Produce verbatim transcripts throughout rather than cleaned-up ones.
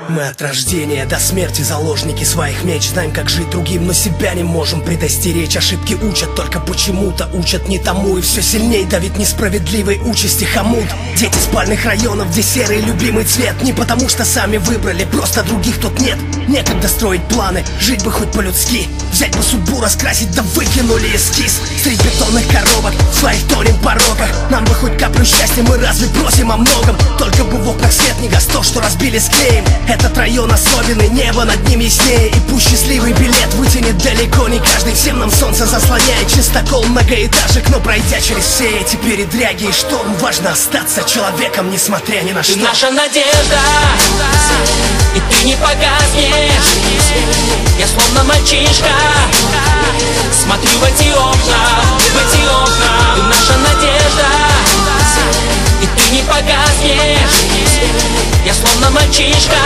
Мы от рождения до смерти заложники своих меч. Знаем, как жить другим, но себя не можем предостеречь. Ошибки учат, только почему-то учат не тому. И все сильней давит несправедливой участи хомут. Дети спальных районов, где серый любимый цвет. Не потому что сами выбрали, просто других тут нет. Некогда строить планы, жить бы хоть по-людски. Взять бы судьбу, раскрасить, да выкинули эскиз. Среди бетонных коробок, в своих тонем пороках. Нам бы хоть каплю счастья, мы разве просим о многом? Только бы в окнах свет не гас, то, что разбили, склеим. Этот район особенный, небо над ним яснее. И пусть счастливый билет вытянет далеко не каждый. Всем нам солнце заслоняет чистокол многоэтажек. Но пройдя через все эти передряги и шторм, важно остаться человеком, несмотря ни на что. Ты наша надежда, и ты не погаснешь. Я словно мальчишка, смотрю в эти окна, в эти окна. Ты наша надежда, и ты не погаснешь. Я словно мальчишка,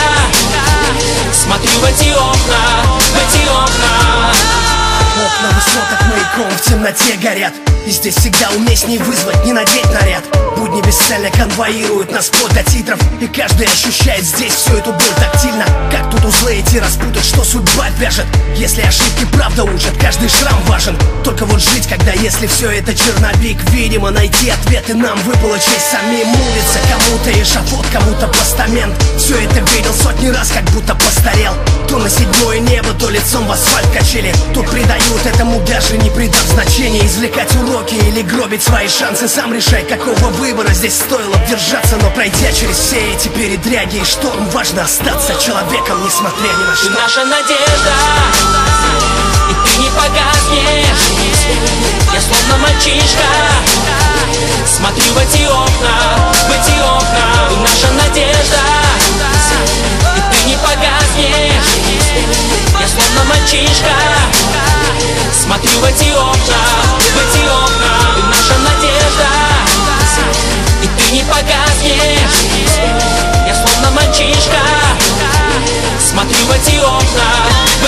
смотрю в эти окна, в эти окна. Окна высоток маяком в темноте горят. И здесь всегда уместней вызвать, не надеть наряд. Будни бесцельно конвоируют нас вплоть до титров. И каждый ощущает здесь всю эту боль тактильно. Как тут узлы идти распутать, что судьба вяжет? Если ошибки правда учат, каждый шрам важен. Только вот жить, когда если все это черновик. Видимо, найти ответы нам выпала честь самим. Улица, кому-то эшафот, кому-то постамент. Все это видел сотни раз, как будто постарел. То на седьмое небо, то лицом в асфальт качели. Тут придают этому даже не придав значения. Извлекать уроки или гробить свои шансы. Сам решай, какого выбора здесь стоило держаться. Но пройдя через все эти передряги и шторм, важно остаться человеком, несмотря ни на что. Ты наша надежда, и ты не погаснешь. Я словно мальчишка, смотрю в эти окна, в эти окна. Ты наша надежда, и ты не погаснешь. Я словно мальчишка, смотрю в эти окна, в эти окна. Ты наша надежда, и ты не погаснешь. Я словно мальчишка, смотрю в эти окна.